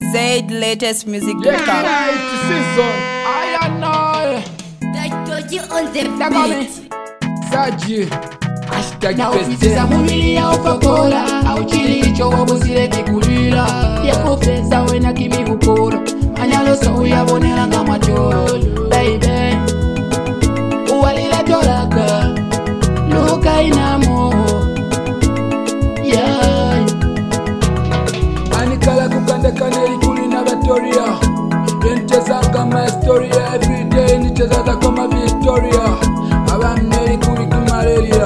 ZLatestmusic.com. Yeah, it's season. I know. Saji. Hashtag Naufisiza mwili ya ufakola au chilicho wabuzile kikulila ya kufeza wena kimi ukolo anyalo so yabonela nga majolo baby uwalila tolaka luka inamo yeah anikala kukanda kaneli kulina Victoria yenchezanga my story everyday nichezaza kama Victoria abamneli kuli kimaleria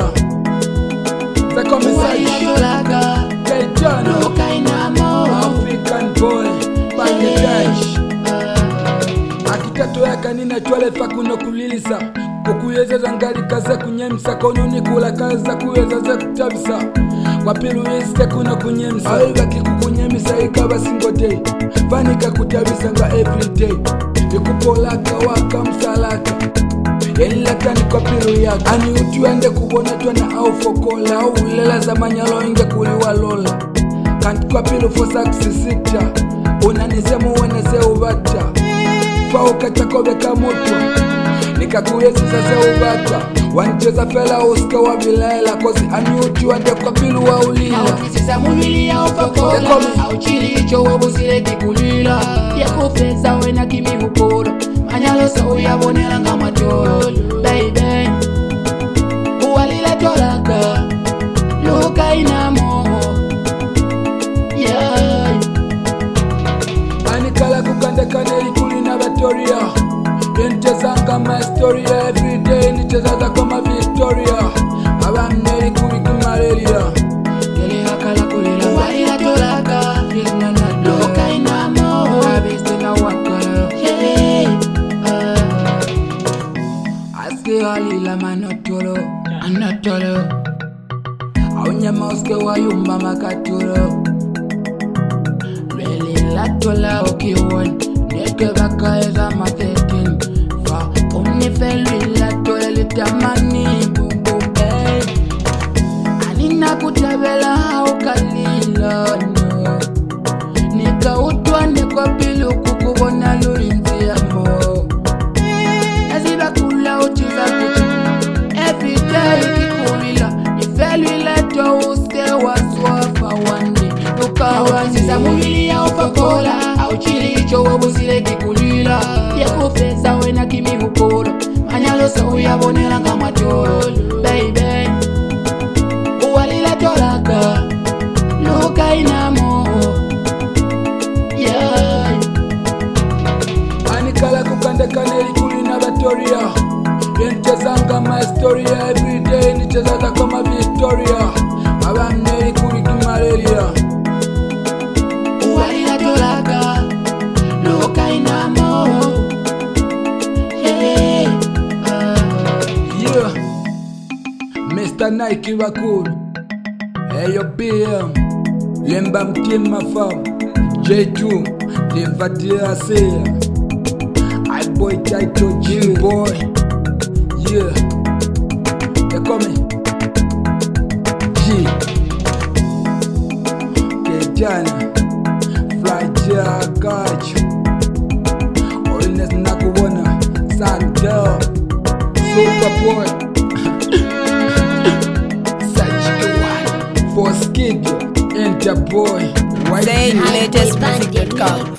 African boy, Bangladesh. Akitato yaka nina chwale fa kuno kulilisa kukuyeza zangali kaza kunyemisa kononi kula kaza kuyeza za kutabisa wapilu yiste kuno kunyemisa aiba kikukunyemisa ikaba single day vanika kutabisa nga everyday ikupolaka waka msalaka Yenilakani kwa pilu yaka ani utuende kubona tuana au fokola au ulela za manyalo inge kuliwa lola kanti kwa pilu fosa kusisita unanizemu weneze ubata fauka chakobe kamutu nikakuyezi sase ubata wancheza fela uske wa bilela kozi ani utuende kwa pilu wa ulila Naufisiza mwili ya ufakola au chilicho wabuzile kikulila ya kufeza wena kimi ukolo anyalo so yabonela nga majolo baby uwalila tolaka luka inamo yeah anikala kukanda kaneli kulina Victoria yenchezanga my story everyday nichezaza kama Victoria abamneli kuli kimaleria Gele hakala kulila uwalila tolaka luka inamo abiste na wakala yeah Alila manotolo anotolo aunyama uske wayumba makatolo Leli latola ukiwon neke bakaeza matetin fa umnifeli latola litamani bubube Anina kutabela haukalila no Nika utwane kwa pilu kukubona lulinzi ya mo Everyday kikulila Nifelwile to uske waswafa wandi Nukawaziza mwili ya ufakola au chilicho wabuzile kikulila ya kufeza wena kimi ukolo anyalo so yabonela nga majolo baby uwalila tolaka luka inamo yeah anikala kukanda kaneli kulina Victoria yenchezanga my story everyday nichezaza kama Victoria abamneli kuli kimaleria uwalila tolaka luka inamo yeah yeah Mr. Nike wakulu Eyo BM Lemba mtima fam J2 Livatia Asia I boy Taito G boy Yeah They call me G Kejana Flaja Gachu Oilness Nakuwana Sandel Superboy For Skid Enter Boy ZLatestmusic.com.